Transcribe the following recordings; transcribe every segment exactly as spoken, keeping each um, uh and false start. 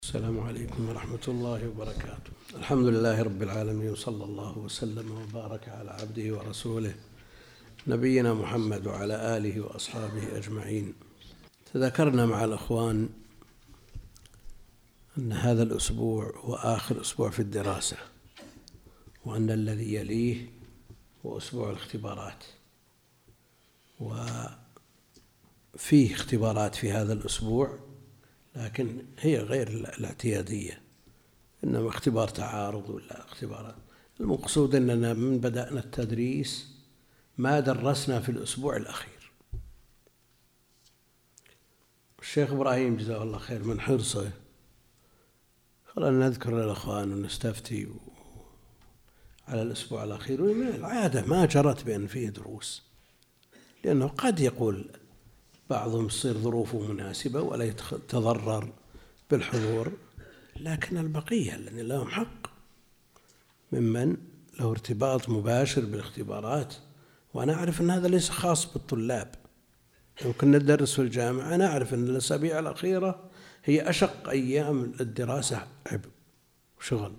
السلام عليكم ورحمة الله وبركاته. الحمد لله رب العالمين، صلى الله وسلم وبارك على عبده ورسوله نبينا محمد وعلى آله وأصحابه أجمعين. تذكرنا مع الأخوان أن هذا الأسبوع هو آخر أسبوع في الدراسة، وأن الذي يليه هو أسبوع الاختبارات، وفيه اختبارات في هذا الأسبوع، لكن هي غير الاعتيادية، إنما اختبار تعارض ولا اختبارات. المقصود أننا من بدأنا التدريس ما درسنا في الأسبوع الأخير. الشيخ إبراهيم جزاه الله خير من حرصه قال نذكر للأخوان ونستفتي على الأسبوع الأخير، العادة ما جرت بأن فيه دروس، لأنه قد يقول بعضهم تصير ظروفه مناسبة ولا يتضرر بالحضور، لكن البقية الذين لهم حق ممن له ارتباط مباشر بالاختبارات. وأنا أعرف أن هذا ليس خاص بالطلاب، يمكن ندرس في الجامعة، أنا أعرف أن الأسابيع الأخيرة هي أشق أيام الدراسة عبء وشغل.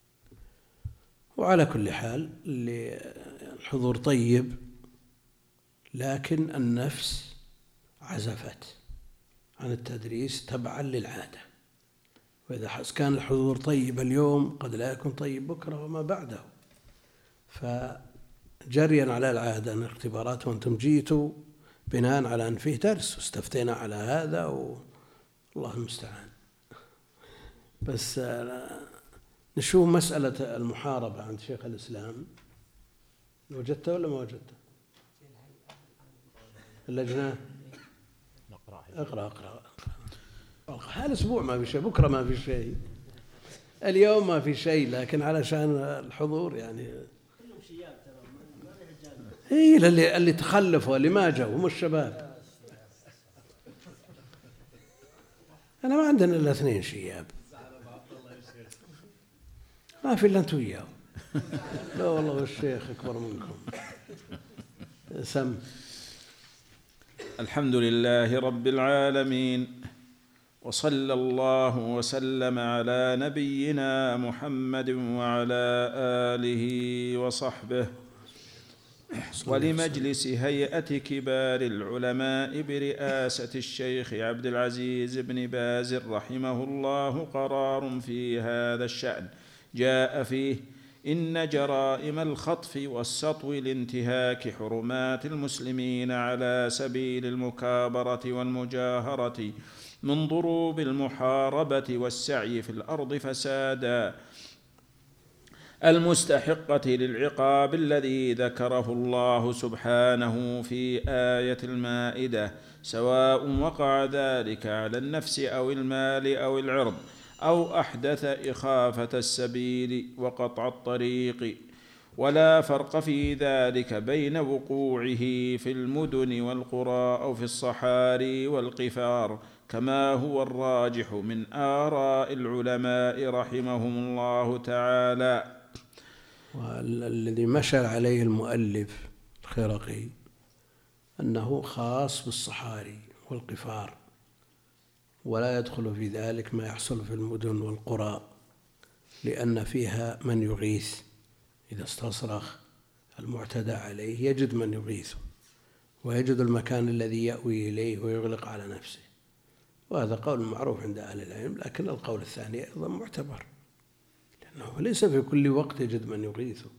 وعلى كل حال الحضور طيب، لكن النفس عزفت عن التدريس تبعا للعادة، وإذا كان الحضور طيب اليوم قد لا يكون طيب بكرة وما بعده. فجريا على العادة أن الاختبارات، وأنتم جيتوا بناء على أن فيه درس واستفتينا على هذا، والله المستعان. بس نشوف مسألة المحاربة عند شيخ الإسلام، وجدته ولا ما وجدته؟ اللجنة اقرأ اقرأ هالأسبوع ما في شيء، بكرة ما في شيء، اليوم ما في شيء، لكن علشان الحضور يعني هي اللي اللي تخلفوا اللي ما جاوا هم الشباب. أنا ما عندنا إلا اثنين شياب، ما في إلا أنتوا وياه. لا والله والشيخ أكبر منكم. سم. الحمد لله رب العالمين، وصلى الله وسلم على نبينا محمد وعلى آله وصحبه. ولمجلس هيئة كبار العلماء برئاسة الشيخ عبد العزيز بن باز رحمه الله قرار في هذا الشأن جاء فيه: إن جرائم الخطف والسطو لانتهاك حرمات المسلمين على سبيل المكابرة والمجاهرة من ضروب المحاربة والسعي في الأرض فسادا المستحقة للعقاب الذي ذكره الله سبحانه في آية المائدة، سواء وقع ذلك على النفس أو المال أو العرض، أو أحدث إخافة السبيل وقطع الطريق، ولا فرق في ذلك بين وقوعه في المدن والقرى أو في الصحاري والقفار، كما هو الراجح من آراء العلماء رحمهم الله تعالى. والذي مشى عليه المؤلف الخرقي أنه خاص بالصحاري والقفار، ولا يدخل في ذلك ما يحصل في المدن والقرى، لأن فيها من يغيث، إذا استصرخ المعتدى عليه يجد من يغيثه، ويجد المكان الذي يأوي إليه ويغلق على نفسه. وهذا قول معروف عند أهل العلم، لكن القول الثاني أيضا معتبر، لأنه ليس في كل وقت يجد من يغيثه.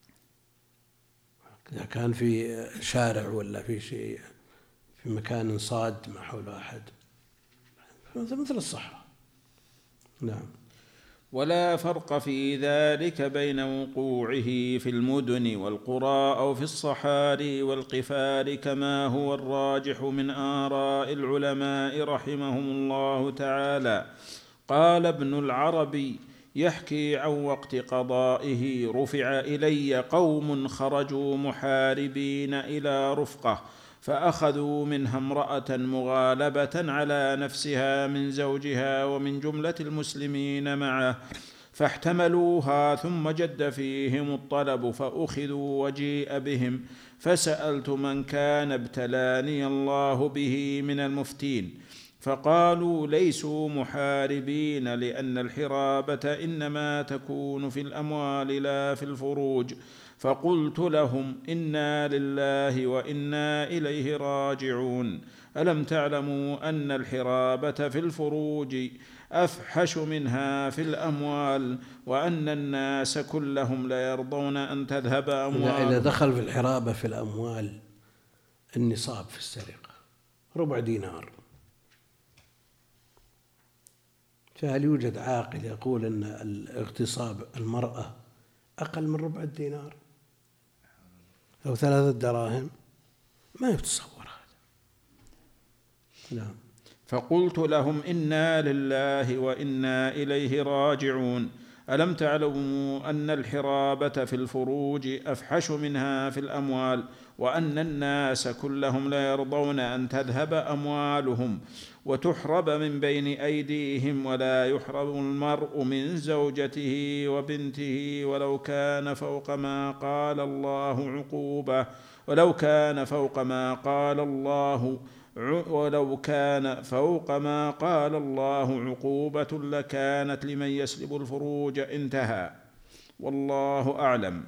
إذا كان في شارع ولا في شيء في مكان صاد ما حول أحد، مثل الصحراء. نعم. ولا فرق في ذلك بين وقوعه في المدن والقرى أو في الصحاري والقفار، كما هو الراجح من آراء العلماء رحمهم الله تعالى. قال ابن العربي يحكي عن وقت قضائه: رفع إلي قوم خرجوا محاربين إلى رفقة، فأخذوا منها امرأة مغالبة على نفسها من زوجها ومن جملة المسلمين معه، فاحتملوها، ثم جد فيهم الطلب فأخذوا وجيء بهم، فسألت من كان ابتلاني الله به من المفتين، فقالوا ليسوا محاربين، لأن الحرابة إنما تكون في الأموال لا في الفروج. فقلت لهم إنا لله وإنا إليه راجعون. ألم تعلموا أن الحرابة في الفروج أفحش منها في الأموال، وأن الناس كلهم لا يرضون أن تذهب أموالهم. إذا دخل في الحرابة في الأموال النصاب في السرقة ربع دينار، فهل يوجد عاقل يقول أن الاغتصاب المرأة أقل من ربع الدينار أو ثلاثة دراهم؟ ما يتصور هذا. نعم. فقلت لهم إنا لله وإنا إليه راجعون. ألم تعلموا أن الحرابة في الفروج أفحش منها في الأموال، وأن الناس كلهم لا يرضون أن تذهب أموالهم وتحرب من بين أيديهم، ولا يحرم المرء من زوجته وبنته ولو كان فوق ما قال الله عقوبة ولو كان فوق ما قال الله ولو كان فوق ما قال الله عقوبة لكانت لمن يسلب الفروج. انتهى، والله أعلم.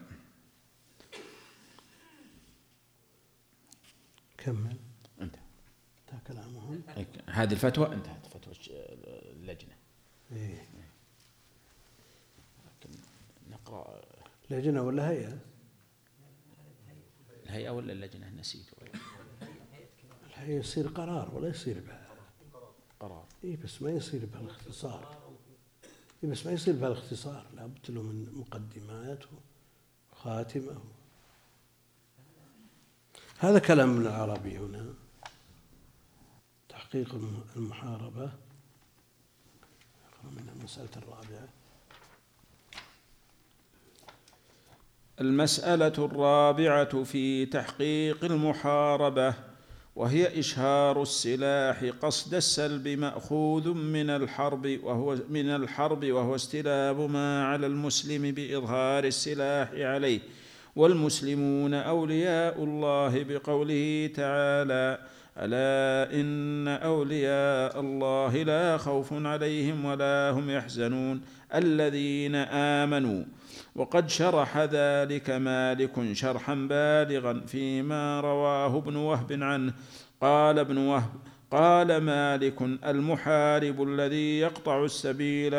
كمل. انت كلامهم. هذه الفتوى انتهت، فتوى اللجنة. إيه. نقرأ لجنة ولا هيئة؟ الهيئة ولا اللجنة؟ نسيت. الهيئة يصير قرار ولا يصير بها قرار. إيه بس ما يصير بهالاختصار. إيه بس ما يصير بهالاختصار، لابد له من مقدمات وخاتمة. هذا كلام ابن العربي هنا. تحقيق المحاربة من المسألة الرابعة. المسألة الرابعة في تحقيق المحاربة، وهي إشهار السلاح قصد السلب مأخوذ من الحرب وهو من الحرب وهو استلاب ما على المسلم بإظهار السلاح عليه، والمسلمون أولياء الله بقوله تعالى: ألا إن أولياء الله لا خوف عليهم ولا هم يحزنون الذين آمنوا. وقد شرح ذلك مالك شرحا بالغا فيما رواه ابن وهب عنه. قال ابن وهب: قال مالك: المحارب الذي يقطع السبيل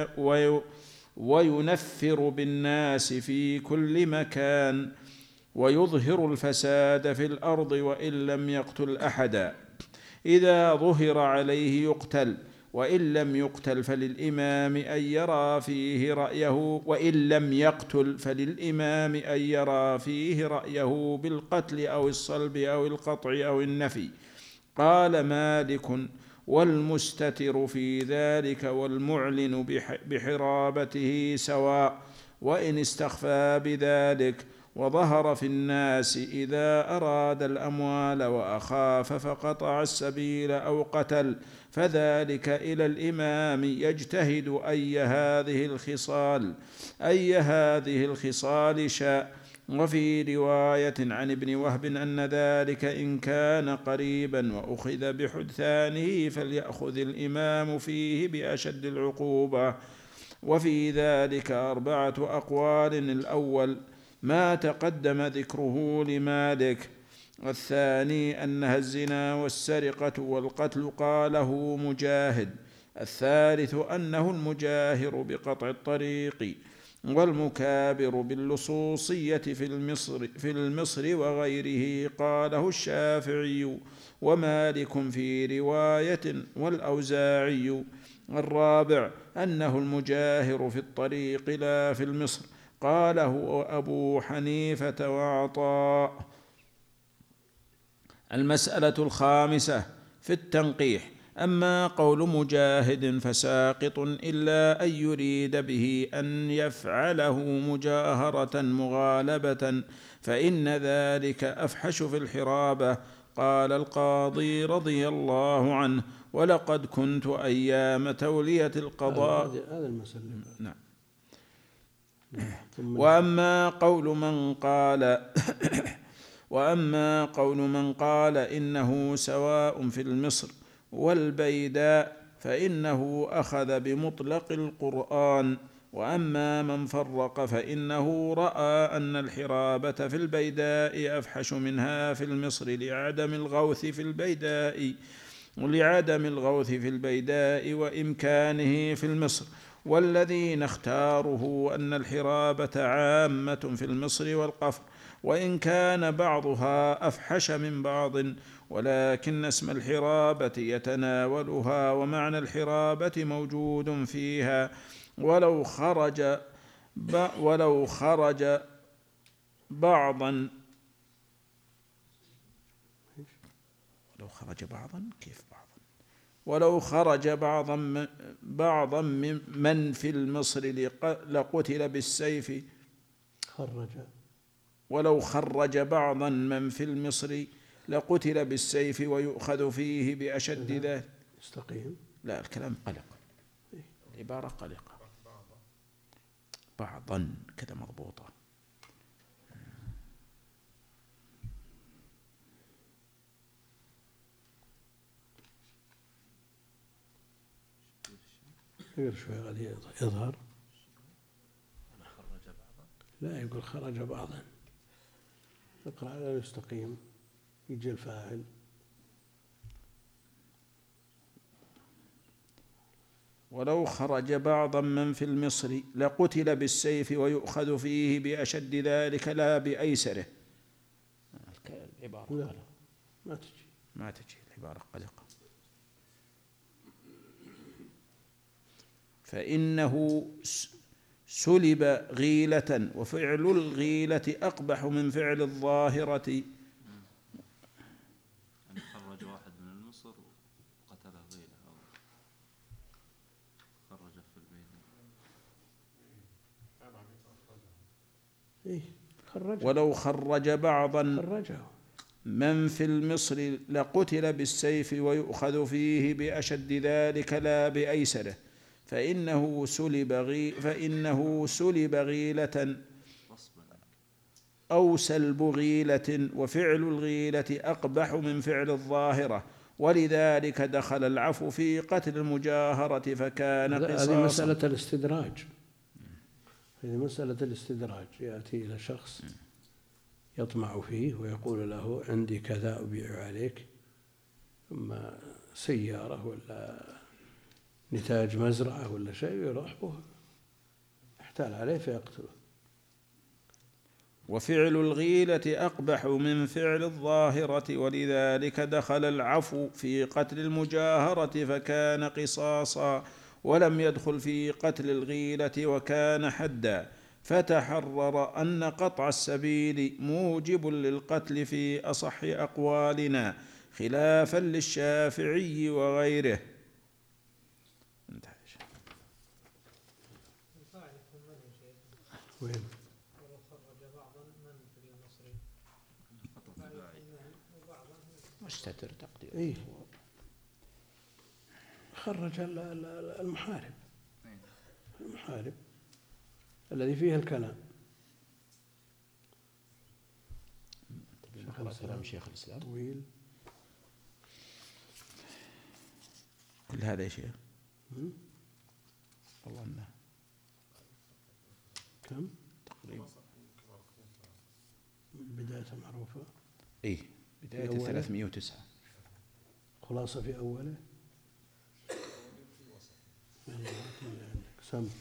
وينفر بالناس في كل مكان ويظهر الفساد في الأرض وإن لم يقتل أحدا، إذا ظهر عليه يقتل، وإن لم يقتل فللإمام أن يرى فيه رأيه وإن لم يقتل فللإمام أن يرى فيه رأيه بالقتل أو الصلب أو القطع أو النفي. قال مالك: والمستتر في ذلك والمعلن بحرابته سواء، وإن استخفى بذلك وظهر في الناس إذا أراد الأموال وأخاف فقطع السبيل أو قتل، فذلك إلى الإمام يجتهد أي هذه الخصال أي هذه الخصال شاء. وفي رواية عن ابن وهب أن ذلك إن كان قريبا وأخذ بحدثانه فليأخذ الإمام فيه بأشد العقوبة. وفي ذلك أربعة أقوال: الأول ما تقدم ذكره لمالك، الثاني أنها الزنا والسرقة والقتل قاله مجاهد، الثالث أنه المجاهر بقطع الطريق والمكابر باللصوصية في المصر, في المصر وغيره قاله الشافعي ومالك في رواية والأوزاعي، الرابع أنه المجاهر في الطريق لا في المصر قاله أبو حنيفة وعطاء. المسألة الخامسة في التنقيح: أما قول مجاهد فساقط إلا أن يريد به أن يفعله مجاهرة مغالبة فإن ذلك أفحش في الحرابة. قال القاضي رضي الله عنه: ولقد كنت أيام تولية القضاء. هذا المسألة. نعم. وأما قول من قال وأما قول من قال إنه سواء في المصر والبيداء فإنه أخذ بمطلق القرآن، وأما من فرق فإنه رأى أن الحرابة في البيداء أفحش منها في المصر لعدم الغوث في البيداء لعدم الغوث في البيداء وإمكانه في المصر، والذين اختاره أن الحرابة عامة في المصر والقفر، وإن كان بعضها أفحش من بعض، ولكن اسم الحرابة يتناولها ومعنى الحرابة موجود فيها، ولو خرج ولو خرج بعضا ولو خرج بعضا كيف بعضا ولو خرج بعضا بعضا من في المصر لقتل بالسيف خرج ولو خرج بعضا من في المصر لقتل بالسيف ويؤخذ فيه بأشد ذلك. استقيم. لا الكلام قلق، العبارة قلقة، بعضا كذا مضبوطة. يقول شوي غادي يظهر. لا يقول خرج بعضا، اقرأ على يستقيم يجي الفاعل. ولو خرج بعضا من في المصر لقتل بالسيف ويؤخذ فيه بأشد ذلك لا بأيسره. العبارة لا ما تجي ما تجي العبارة قلقة. فإنه سلب غيلة، وفعل الغيلة أقبح من فعل الظاهرة. يعني خرج واحد من المصر وقتله غيلة أو خرج في البيت. إيه خرجه. ولو خرج بعضا خرجه من في المصر لقتل بالسيف ويؤخذ فيه بأشد ذلك لا بأيسره، فإنه سلب غي فإنه سلب غيلة أو سلب غيلة، وفعل الغيلة أقبح من فعل الظاهرة، ولذلك دخل العفو في قتل المجاهرة فكان قصاصا. هذه مسألة الاستدراج، هذه مسألة الاستدراج. يأتي إلى شخص يطمع فيه ويقول له عندي كذا أبيع عليك، ثم سيارة ولا نتاج مزرعة ولا شيء، يروح به يحتال عليه فيقتله. وفعل الغيلة أقبح من فعل الظاهرة، ولذلك دخل العفو في قتل المجاهرة فكان قصاصا، ولم يدخل في قتل الغيلة وكان حدا، فتحرر أن قطع السبيل موجب للقتل في أصح أقوالنا، خلافا للشافعي وغيره. وين؟ ولو خرج بعضا من في المصري مستتر تقدير. إيه خرج المحارب، المحارب الذي فيه الكلام. كلام شيخ الإسلام طويل كل هذا يا شيخ. والله انه كم تقريبا بداية معروفة. ايه بداية ثلاثمائة وتسعة. خلاصة في أوله. سم.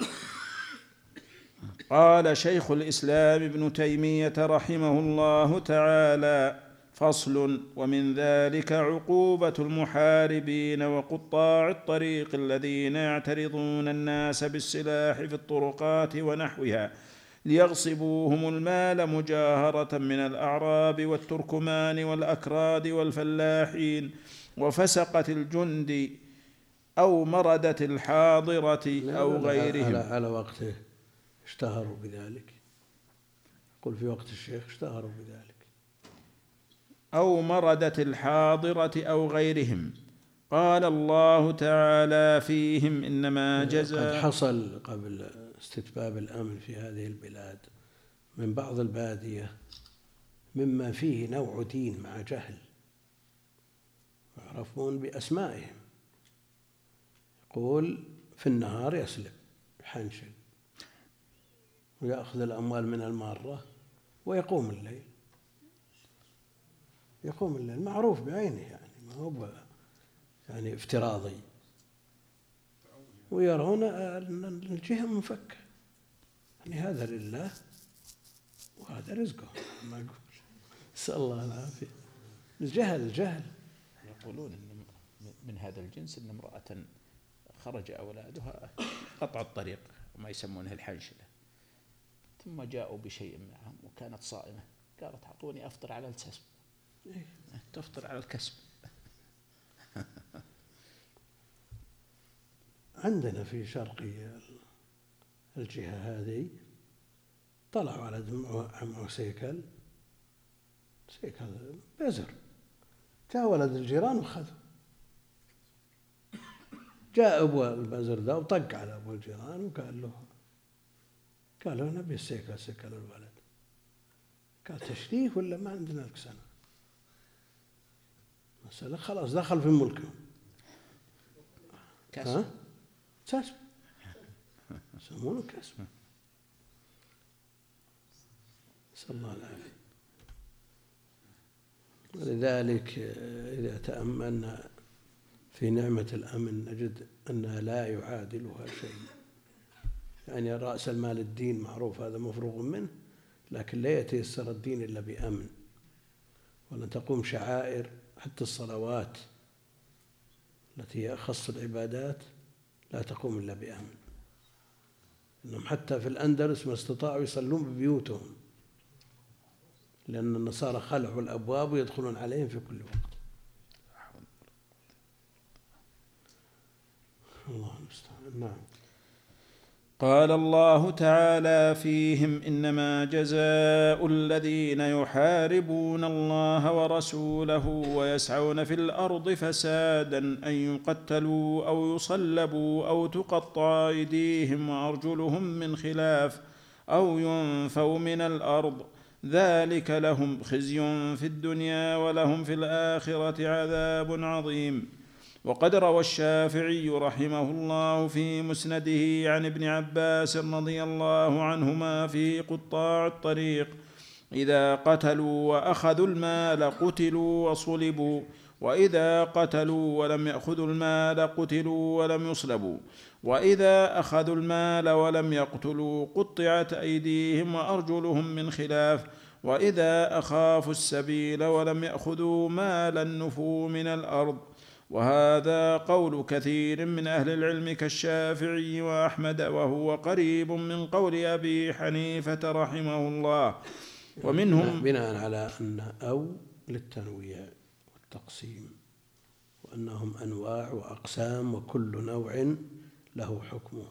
قال شيخ الإسلام ابن تيمية رحمه الله تعالى: فصل: ومن ذلك عقوبة المحاربين وقطاع الطريق الذين يعترضون الناس بالسلاح في الطرقات ونحوها ليغصبوهم المال مجاهرة من الأعراب والتركمان والأكراد والفلاحين وفسقة الجند أو مردة الحاضرة أو غيرهم. على, على وقته اشتهروا بذلك، قل في وقت الشيخ اشتهروا بذلك. أو مردة الحاضرة أو غيرهم. قال الله تعالى فيهم: إنما جزاء. قد حصل قبل استتباب الأمن في هذه البلاد من بعض البادية مما فيه نوع دين مع جهل، يعرفون بأسمائهم. يقول في النهار يسلب يحنشل ويأخذ الأموال من المارة ويقوم الليل، يقوم الليل معروف بعينه، يعني ما هو يعني افتراضي، ويرون أن الجهة منفكة، يعني هذا لله وهذا رزقه. ما أقول نسأل الله العافية. الجهل الجهل يقولون إن من هذا الجنس إن امرأة خرج أولادها قطع الطريق وما يسمونه الحنشلة، ثم جاءوا بشيء معهم وكانت صائمة، قالت أعطوني أفطر على الكسب. تفطر على الكسب. عندنا في شرقي الجهة هذه طلعوا على معه سيكل سيكل بزر، جاء ولد الجيران وخذوا، جاء أبو البزر ذا وطق على أبو الجيران وقال له قال له نبي السيكل سيكل الولد، قال تشريف ولا ما عندنا لك سنة، مسألة خلاص دخل في ملكهم. كسب كسب يسمونه كسب. نسأل الله العافية. ولذلك إذا تأملنا في نعمة الأمن نجد أنها لا يعادلها شيء. يعني رأس المال الدين معروف، هذا مفروغ منه، لكن لا يتيسر الدين إلا بأمن، ولن تقوم شعائر حتى الصلوات التي هي أخص العبادات لا تقوم إلا بأمن. إنهم حتى في الأندلس ما استطاعوا يصلون ببيوتهم، لأن النصارى خلعوا الأبواب ويدخلون عليهم في كل وقت. الله المستعان. نعم. قال الله تعالى فيهم: إنما جزاء الذين يحاربون الله ورسوله ويسعون في الأرض فسادا أن يقتلوا أو يصلبوا أو تقطع أيديهم وأرجلهم من خلاف أو ينفوا من الأرض، ذلك لهم خزي في الدنيا ولهم في الآخرة عذاب عظيم. وقد روى الشافعي رحمه الله في مسنده عن ابن عباس رضي الله عنهما في قطاع الطريق: إذا قتلوا وأخذوا المال قتلوا وصلبوا، وإذا قتلوا ولم يأخذوا المال قتلوا ولم يصلبوا، وإذا أخذوا المال ولم يقتلوا قطعت أيديهم وأرجلهم من خلاف، وإذا أخافوا السبيل ولم يأخذوا مالا نفوا من الأرض. وهذا قول كثير من أهل العلم كالشافعي وأحمد، وهو قريب من قول أبي حنيفة رحمه الله. ومنهم بناء على أن أو للتنويع والتقسيم، وأنهم أنواع وأقسام وكل نوع له حكمه،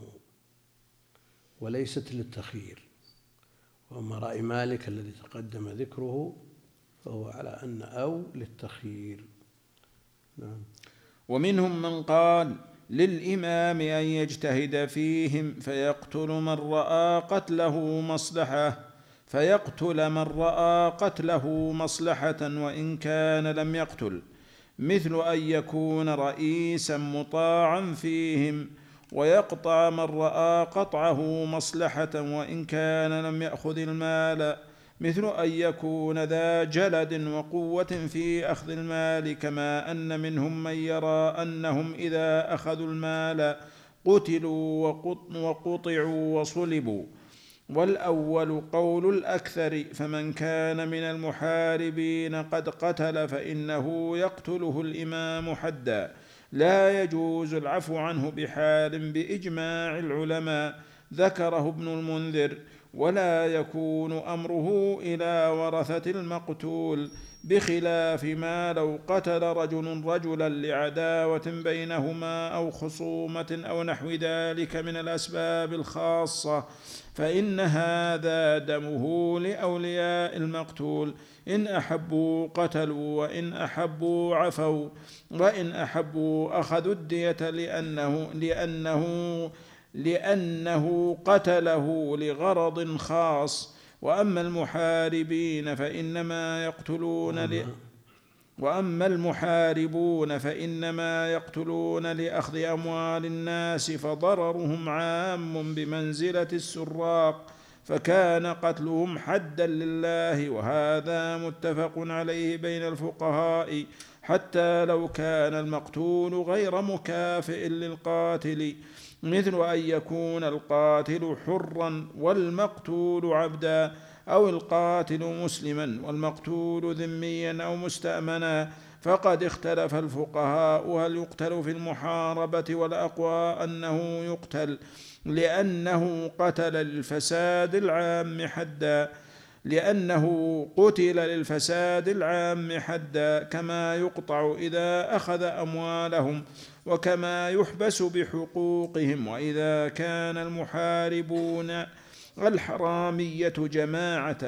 وليست للتخيير. وأما رأي مالك الذي تقدم ذكره فهو على أن أو للتخيير. نعم. ومنهم من قال للإمام أن يجتهد فيهم فيقتل من رأى قتله مصلحة فيقتل من رأى قتله مصلحة وإن كان لم يقتل، مثل أن يكون رئيسا مطاعا فيهم، ويقطع من رأى قطعه مصلحة وإن كان لم يأخذ المال، مثل أن يكون ذا جلد وقوة في أخذ المال، كما أن منهم من يرى أنهم إذا أخذوا المال قتلوا وقطعوا وصلبوا. والأول قول الأكثر، فمن كان من المحاربين قد قتل فإنه يقتله الإمام حدا، لا يجوز العفو عنه بحال بإجماع العلماء، ذكره ابن المنذر. ولا يكون أمره إلى ورثة المقتول، بخلاف ما لو قتل رجل رجلا لعداوة بينهما أو خصومة أو نحو ذلك من الأسباب الخاصة، فإن هذا دمه لأولياء المقتول، إن أحبوا قتلوا وإن أحبوا عفوا، وإن أحبوا أخذوا الدية لأنه لأنه لأنه قتله لغرض خاص. وأما المحاربين فإنما يقتلون ل... وأما المحاربون فإنما يقتلون لأخذ أموال الناس، فضررهم عام بمنزلة السراق، فكان قتلهم حدا لله، وهذا متفق عليه بين الفقهاء، حتى لو كان المقتول غير مكافئ للقاتل، مثل أن يكون القاتل حرا والمقتول عبدا، أو القاتل مسلما والمقتول ذميا أو مستأمنا. فقد اختلف الفقهاء هل يقتل في المحاربة، والأقوى أنه يقتل، لأنه قتل للفساد العام حدا لأنه قتل للفساد العام حدا كما يقطع إذا أخذ أموالهم، وكما يحبس بحقوقهم. وإذا كان المحاربون الحرامية جماعة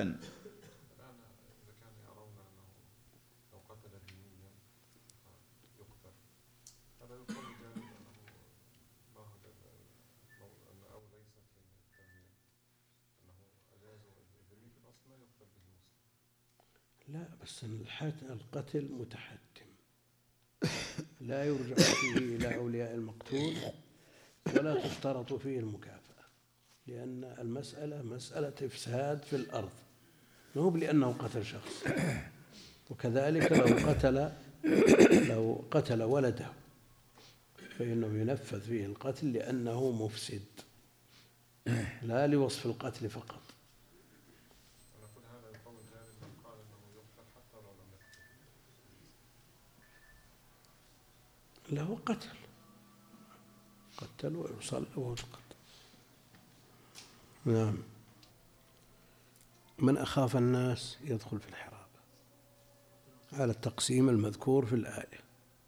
لا، بس القتل متحتم لا يرجع فيه إلى أولياء المقتول، ولا تشترط فيه المكافأة، لأن المسألة مسألة إفساد في الأرض، مو لأنه قتل شخص. وكذلك لو قتل لو قتل ولده فإنه ينفذ فيه القتل لأنه مفسد، لا لوصف القتل فقط. له قتل قتل ويصل ويقتل. نعم. من أخاف الناس يدخل في الحرابة على التقسيم المذكور في الآية.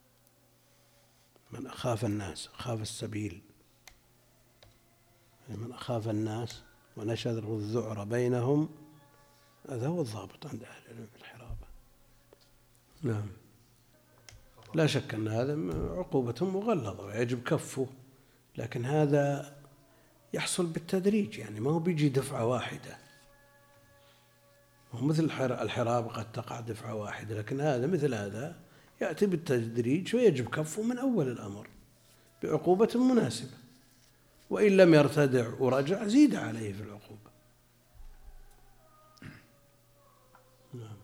من أخاف الناس، أخاف السبيل، من أخاف الناس ونشر الذعر بينهم، هذا هو الضابط عند أهل العلم في الحرابة. نعم. لا شك أن هذا عقوبة مغلظة ويجب كفه، لكن هذا يحصل بالتدريج، يعني ما هو بيجي دفعة واحدة، هو مثل الحراب قد تقع دفعة واحدة، لكن هذا مثل هذا يأتي بالتدريج ويجب كفه من أول الأمر بعقوبة مناسبة، وإن لم يرتدع ورجع زيد عليه في العقوبة. نعم.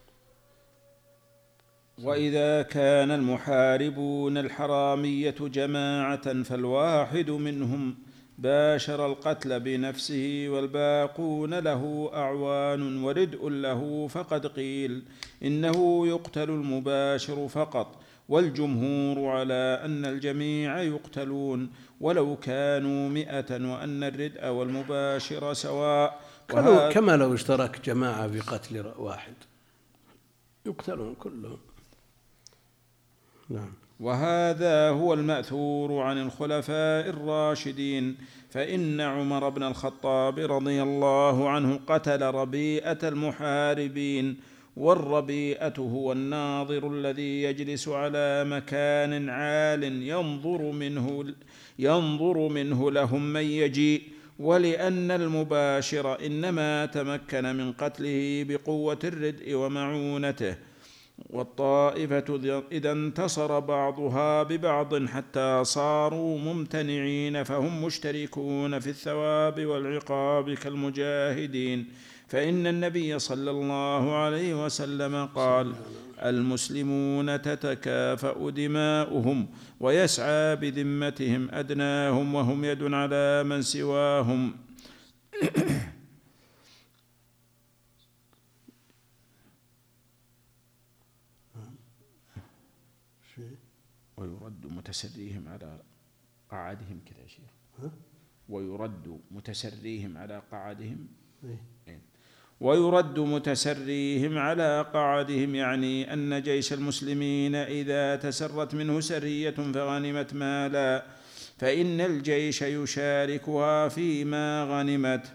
وإذا كان المحاربون الحرامية جماعة فالواحد منهم باشر القتل بنفسه والباقون له أعوان وردء له، فقد قيل إنه يقتل المباشر فقط، والجمهور على أن الجميع يقتلون ولو كانوا مئة، وأن الردء والمباشر سواء. كما لو اشترك جماعة في قتل واحد يقتلون كلهم. نعم. وهذا هو المأثور عن الخلفاء الراشدين، فإن عمر بن الخطاب رضي الله عنه قتل ربيئة المحاربين، والربيئة هو الناظر الذي يجلس على مكان عال ينظر منه, ينظر منه لهم من يجيء، ولأن المباشر إنما تمكن من قتله بقوة الردء ومعونته. والطائفة إذا انتصر بعضها ببعض حتى صاروا ممتنعين فهم مشتركون في الثواب والعقاب كالمجاهدين، فإن النبي صلى الله عليه وسلم قال: المسلمون تتكافأ دماؤهم ويسعى بذمتهم أدناهم وهم يد على من سواهم. ويرد متسريهم على قعدهم كذا يا شيخ. ويرد متسريهم على قعدهم ويرد متسريهم على قعدهم، يعني أن جيش المسلمين إذا تسرت منه سرية فغنمت مالا فإن الجيش يشاركها فيما غنمت،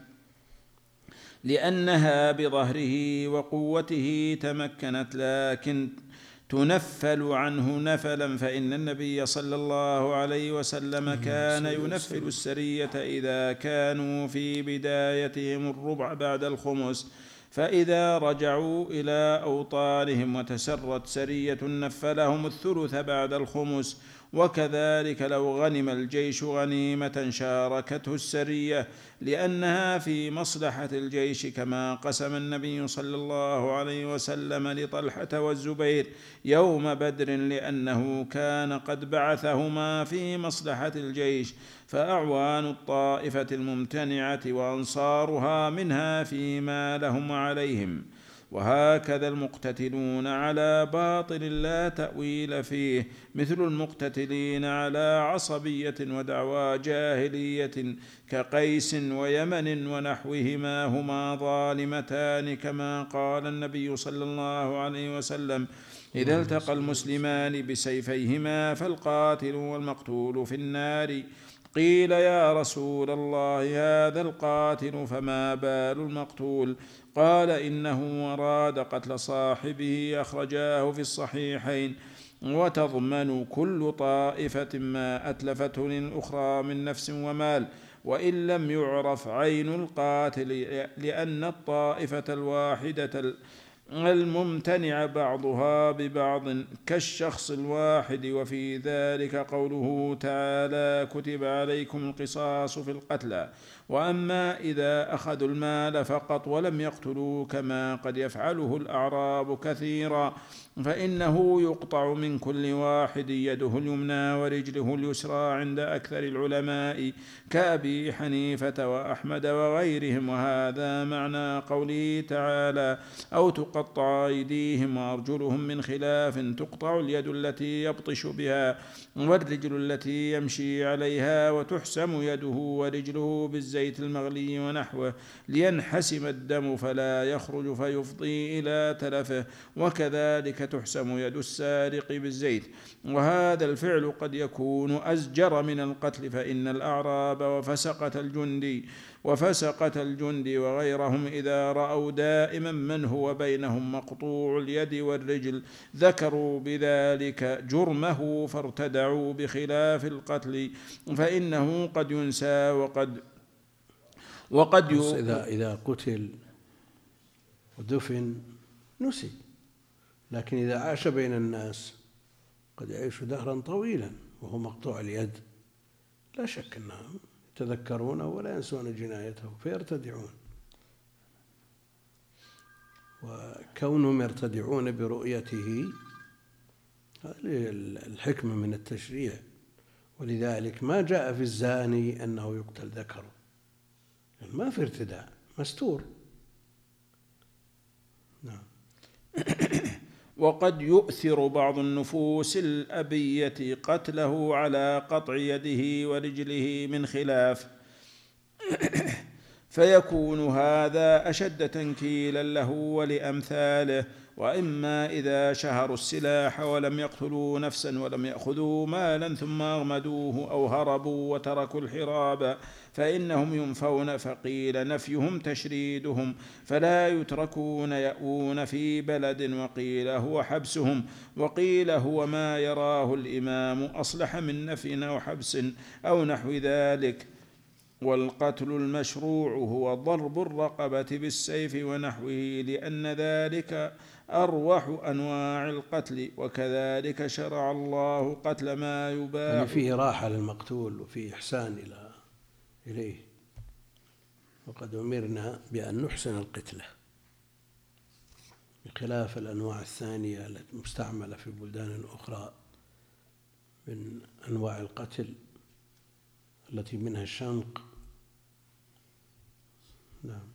لأنها بظهره وقوته تمكنت، لكن تنفل عنه نفلا، فإن النبي صلى الله عليه وسلم كان ينفل السرية إذا كانوا في بدايتهم الربع بعد الخمس، فإذا رجعوا إلى أوطانهم وتسرت سرية نفلهم الثلث بعد الخمس. وكذلك لو غنم الجيش غنيمة شاركته السرية لأنها في مصلحة الجيش، كما قسم النبي صلى الله عليه وسلم لطلحة والزبير يوم بدر لأنه كان قد بعثهما في مصلحة الجيش، فأعوان الطائفة الممتنعة وأنصارها منها فيما لهم عليهم. وهكذا المقتتلون على باطل لا تأويل فيه، مثل المقتتلين على عصبية ودعوى جاهلية كقيس ويمن ونحوهما هما ظالمتان، كما قال النبي صلى الله عليه وسلم: إذا التقى المسلمان بسيفيهما فالقاتل والمقتول في النار. قيل: يا رسول الله، هذا القاتل فما بال المقتول؟ قال: إنه أراد قتل صاحبه، أخرجاه في الصحيحين. وتضمن كل طائفة ما أتلفته للأخرى من نفس ومال، وإن لم يعرف عين القاتل، لأن الطائفة الواحدة الممتنع بعضها ببعض كالشخص الواحد. وفي ذلك قوله تعالى: كتب عليكم القصاص في القتلى. وأما إذا أخذوا المال فقط ولم يقتلوا كما قد يفعله الأعراب كثيرا، فإنه يقطع من كل واحد يده اليمنى ورجله اليسرى عند أكثر العلماء كأبي حنيفة وأحمد وغيرهم. وهذا معنى قوله تعالى: أو تقطع أيديهم وأرجلهم من خلاف، تقطع اليد التي يبطش بها والرجل التي يمشي عليها، وتحسم يده ورجله بالزيت المغلي ونحوه لينحسم الدم فلا يخرج فيفضي إلى تلفه. وكذلك تحسم يد السارق بالزيت. وهذا الفعل قد يكون أزجر من القتل، فإن الأعراب وفسقة الجندي وفسقة الجند وغيرهم إذا رأوا دائما من هو بينهم مقطوع اليد والرجل ذكروا بذلك جرمه فارتدعوا، بخلاف القتل فإنه قد ينسى وقد وقد ي... إذا إذا قتل ودفن نسي، لكن إذا عاش بين الناس قد يعيش دهرا طويلا وهو مقطوع اليد، لا شك أنهم يتذكرونه ولا ينسون جنايته فيرتدعون. وكونهم يرتدعون برؤيته هذه الحكمة من التشريع، ولذلك ما جاء في الزاني أنه يقتل ذكره، ما في ارتداع، مستور. نعم. وقد يؤثر بعض النفوس الأبية قتله على قطع يده ورجله من خلاف، فيكون هذا أشد تنكيلا له ولأمثاله. وإما إذا شهروا السلاح ولم يقتلوا نفسا ولم يأخذوا مالا ثم أغمدوه أو هربوا وتركوا الحراب فإنهم ينفون، فقيل نفيهم تشريدهم فلا يتركون يأوون في بلد، وقيل هو حبسهم، وقيل هو ما يراه الإمام أصلح من نفي أو حبس أو نحو ذلك. والقتل المشروع هو ضرب الرقبة بالسيف ونحوه، لأن ذلك أروح أنواع القتل. وكذلك شرع الله قتل ما يباح، يعني فيه راحة للمقتول وفيه إحسان إلى إليه، وقد أمرنا بأن نحسن القتلة بخلاف الأنواع الثانية التي مستعملة في بلدان أخرى من أنواع القتل التي منها الشنق. نعم.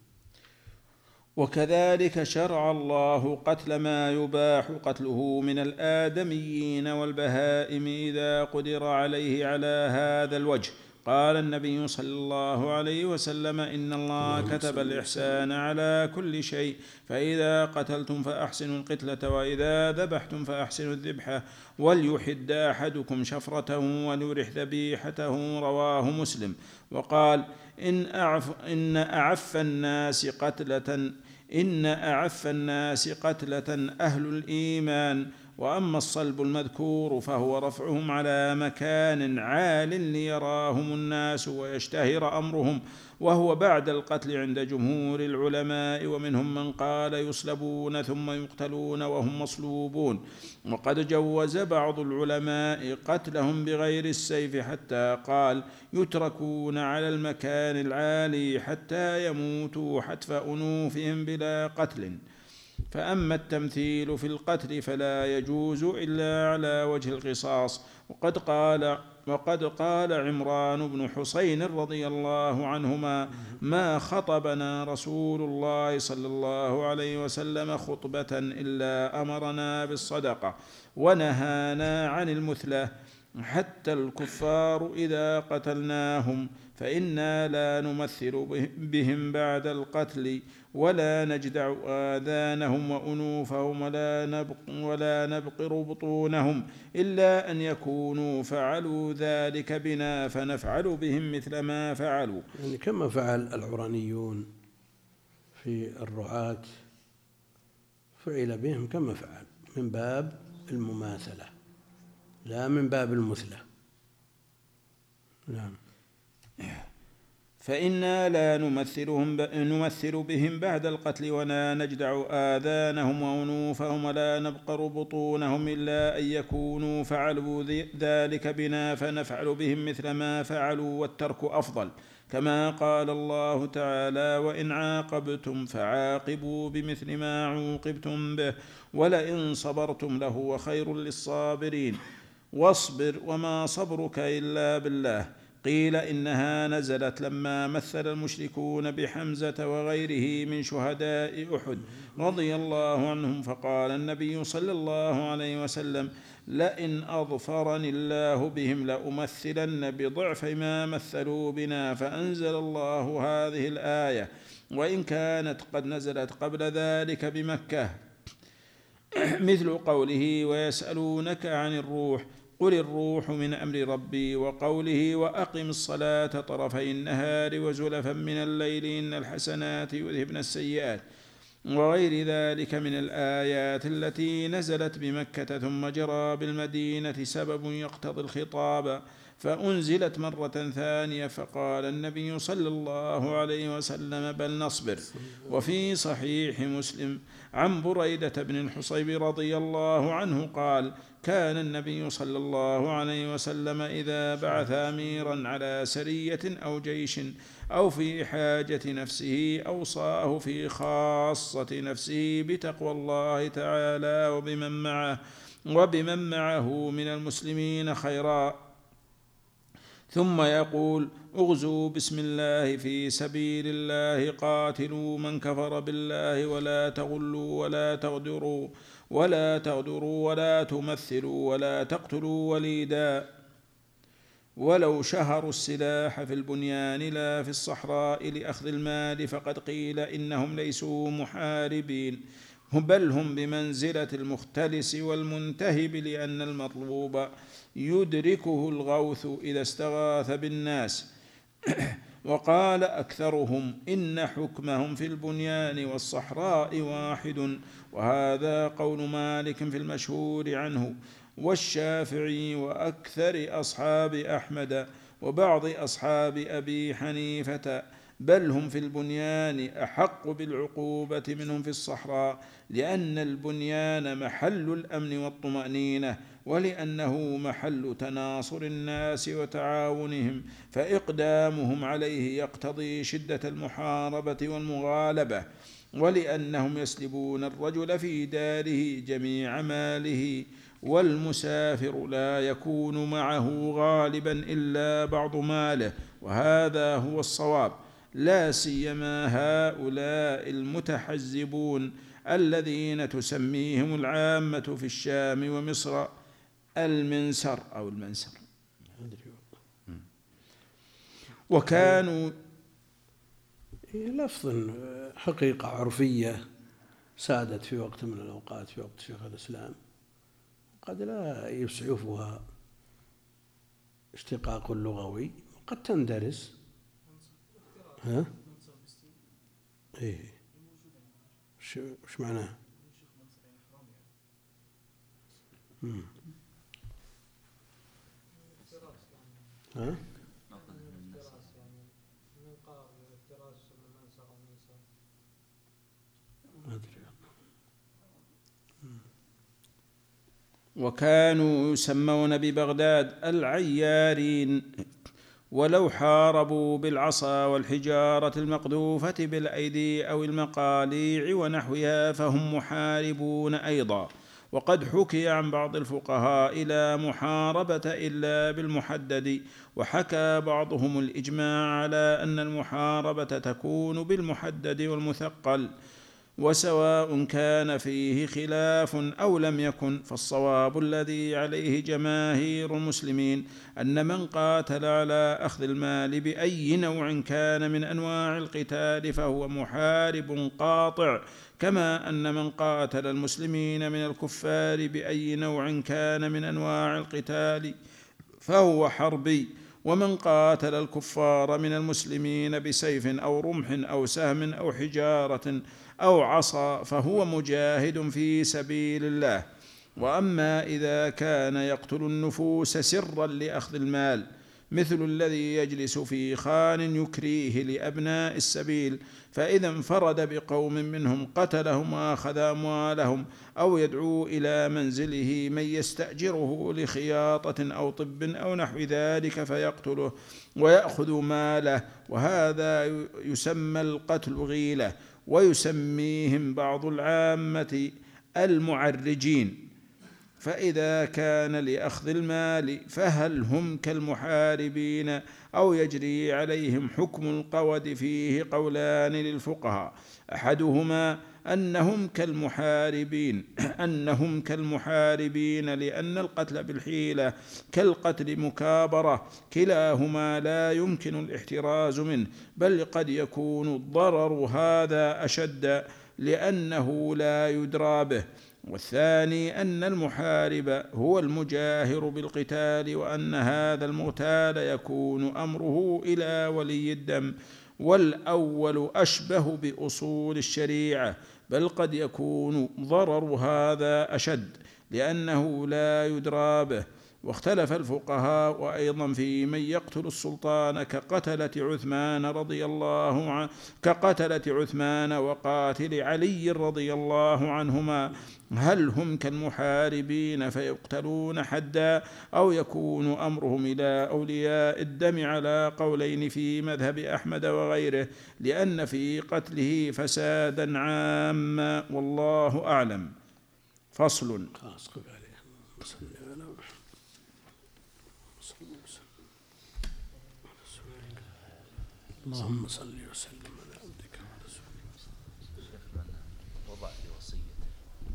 وكذلك شرع الله قتل ما يباح قتله من الآدميين والبهائم إذا قدر عليه على هذا الوجه. قال النبي صلى الله عليه وسلم: إن الله كتب الإحسان على كل شيء، فإذا قتلتم فأحسنوا القتلة، وإذا ذبحتم فأحسنوا الذبحة، وليحد أحدكم شفرته وليرح ذبيحته. رواه مسلم. وقال: إن أعف, إن أعف الناس قتلة إن أعف الناس قتلة أهل الإيمان، وأما الصلب المذكور فهو رفعهم على مكان عال ليراهم الناس ويشتهر أمرهم، وهو بعد القتل عند جمهور العلماء، ومنهم من قال يصلبون ثم يقتلون وهم مصلوبون. وقد جوز بعض العلماء قتلهم بغير السيف حتى قال يتركون على المكان العالي حتى يموتوا حتف أنوفهم بلا قتل. فأما التمثيل في القتل فلا يجوز إلا على وجه القصاص. وقد قال وقد قال عمران بن حسين رضي الله عنهما: ما خطبنا رسول الله صلى الله عليه وسلم خطبة إلا أمرنا بالصدقة ونهانا عن المثلة، حتى الكفار إذا قتلناهم فإنا لا نمثل بهم بعد القتل ولا نجدع آذانهم وأنوفهم ولا نبق ولا نبقر بطونهم إلا أن يكونوا فعلوا ذلك بنا فنفعل بهم مثل ما فعلوا. يعني كما فعل العرانيون في الرعاة فعل بهم كما فعل، من باب المماثلة لا من باب المثلة. نعم. فإنا لا نمثلهم نمثل بهم بعد القتل ولا نجدع آذانهم وأنوفهم ولا نبقر بطونهم إلا أن يكونوا فعلوا ذلك بنا فنفعل بهم مثل ما فعلوا، والترك أفضل، كما قال الله تعالى: وإن عاقبتم فعاقبوا بمثل ما عوقبتم به ولئن صبرتم لهو خير للصابرين. واصبر وما صبرك إلا بالله. قيل إنها نزلت لما مثل المشركون بحمزة وغيره من شهداء أحد رضي الله عنهم، فقال النبي صلى الله عليه وسلم: لئن أظفرني الله بهم لأمثلن بضعف ما مثلوا بنا، فأنزل الله هذه الآية، وإن كانت قد نزلت قبل ذلك بمكة، مثل قوله: ويسألونك عن الروح قل الروح من أمر ربي، وقوله: وأقم الصلاة طرفي النهار وزلفا من الليل إن الحسنات يذهبن السيئات، وغير ذلك من الآيات التي نزلت بمكة ثم جرى بالمدينة سبب يقتضي الخطاب، فأنزلت مرة ثانية فقال النبي صلى الله عليه وسلم: بل نصبر. وفي صحيح مسلم عن بريدة بن الحصيب رضي الله عنه قال: كان النبي صلى الله عليه وسلم إذا بعث أميرا على سرية أو جيش أو في حاجة نفسه أوصاه في خاصة نفسه بتقوى الله تعالى وبمن معه وبمن معه من المسلمين خيرا، ثم يقول: اغزوا بسم الله في سبيل الله، قاتلوا من كفر بالله، ولا تغلوا ولا تغدروا ولا تغدروا ولا تمثلوا ولا تقتلوا وليدا. ولو شهروا السلاح في البنيان لا في الصحراء لأخذ المال فقد قيل إنهم ليسوا محاربين، بل هم بمنزلة المختلس والمنتهب، لأن المطلوب يدركه الغوث إذا استغاث بالناس. وقال أكثرهم إن حكمهم في البنيان والصحراء واحد، وهذا قول مالك في المشهور عنه والشافعي وأكثر أصحاب أحمد وبعض أصحاب أبي حنيفة، بل هم في البنيان أحق بالعقوبة منهم في الصحراء، لأن البنيان محل الأمن والطمأنينة، ولأنه محل تناصر الناس وتعاونهم، فإقدامهم عليه يقتضي شدة المحاربة والمغالبة، ولأنهم يسلبون الرجل في داره جميع ماله، والمسافر لا يكون معه غالبا إلا بعض ماله، وهذا هو الصواب، لا سيما هؤلاء المتحزبون الذين تسميهم العامة في الشام ومصر المنسر أو المنسر، وكانوا لفظ حقيقة عرفية سادت في وقت من الأوقات في وقت شيخ الإسلام، قد لا يسعفها اشتقاق لغوي، وقد تندرس. ها؟ إيه، وش معناه؟ مم. ها؟ ما أدري. وكانوا يسمون ببغداد العيارين، ولو حاربوا بالعصا والحجارة المقذوفة بالأيدي أو المقاليع ونحوها فهم محاربون أيضا. وقد حكي عن بعض الفقهاء لا محاربة إلا بالمحدد، وحكى بعضهم الإجماع على أن المحاربة تكون بالمحدد والمثقل، وسواء كان فيه خلاف أو لم يكن، فالصواب الذي عليه جماهير المسلمين أن من قاتل على أخذ المال بأي نوع كان من أنواع القتال فهو محارب قاطع، كما أن من قاتل المسلمين من الكفار بأي نوع كان من أنواع القتال فهو حربي. ومن قاتل الكفار من المسلمين بسيف أو رمح أو سهم أو حجارة أو عصا فهو مجاهد في سبيل الله. وأما إذا كان يقتل النفوس سرا لأخذ المال، مثل الذي يجلس في خان يكريه لأبناء السبيل، فإذا انفرد بقوم منهم قتلهم وأخذ أموالهم، أو يدعو إلى منزله من يستأجره لخياطة أو طب أو نحو ذلك فيقتله ويأخذ ماله، وهذا يسمى القتل غيلة، ويسميهم بعض العامة المعرجين. فإذا كان لأخذ المال فهل هم كالمحاربين أو يجري عليهم حكم القود؟ فيه قولان للفقهاء، أحدهما أنهم كالمحاربين أنهم كالمحاربين لأن القتل بالحيلة كالقتل مكابرة، كلاهما لا يمكن الاحتراز منه، بل قد يكون الضرر هذا أشد لأنه لا يدرى به. والثاني أن المحارب هو المجاهر بالقتال، وأن هذا المغتال يكون أمره إلى ولي الدم، والأول أشبه بأصول الشريعة، بل قد يكون ضرر هذا أشد لأنه لا يدرى به. واختلف الفقهاء أيضا في من يقتل السلطان كقتلة عثمان رضي الله عنه كقتلة عثمان وقاتل علي رضي الله عنهما، هل هم كالمحاربين فيقتلون حدا أو يكون أمرهم إلى أولياء الدم، على قولين في مذهب أحمد وغيره، لأن في قتله فسادا عاما، والله أعلم. فصل. اللهم صل وسلم على عبدك ورسولك. شيخ من وضع في وصيته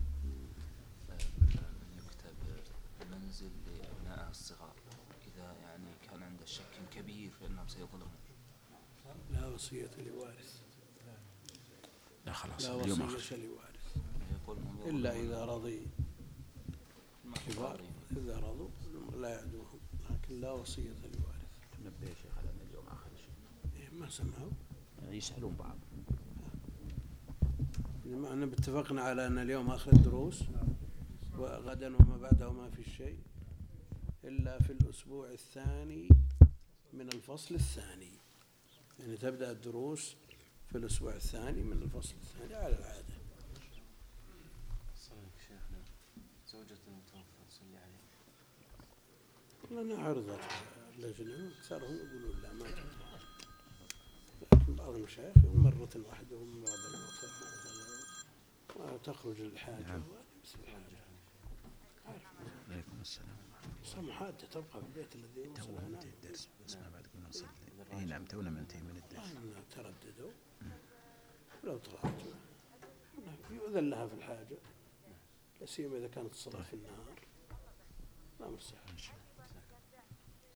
مثلا أن يكتب منزل لأبنائه الصغار، إذا يعني كان عنده شك كبير فإنهم سيظلمون. لا وصية لوارث. لا خلاص لا اليوم وصية لوارث يقول إلا إذا رضي كبار، إذا رضوا لا يعدوهم، لكن لا وصية لوارث. نبه يا شيخ على أن اليوم آخر شيء. ما سمعوا يسألون بعض. ما أن اتفقنا على أن اليوم آخر الدروس وغدا وما بعده ما في شيء إلا في الأسبوع الثاني من الفصل الثاني، يعني تبدأ الدروس في الأسبوع الثاني من الفصل الثاني على العادة. صلى شيخنا زوجة المتوفى صلي عليه. لنا عرضت اللجنة أكثرهم يقولون لا ما تنفع، لكن بعض المشايخ مرة واحدة ومن بعض الموتى وتخرج الحاجة. نعم. بسم الله الرحمن الرحيم. عليكم السلام. صم حادة تبقى في البيت الذي وصل هنا. الدرس بس ما بعد كنا نصلي. اي نعم تونا منتهي من الدرس. ترددوا ولو طلعت يؤذن لها في الحاجة، لا سيما إذا كانت الصلاة في النهار.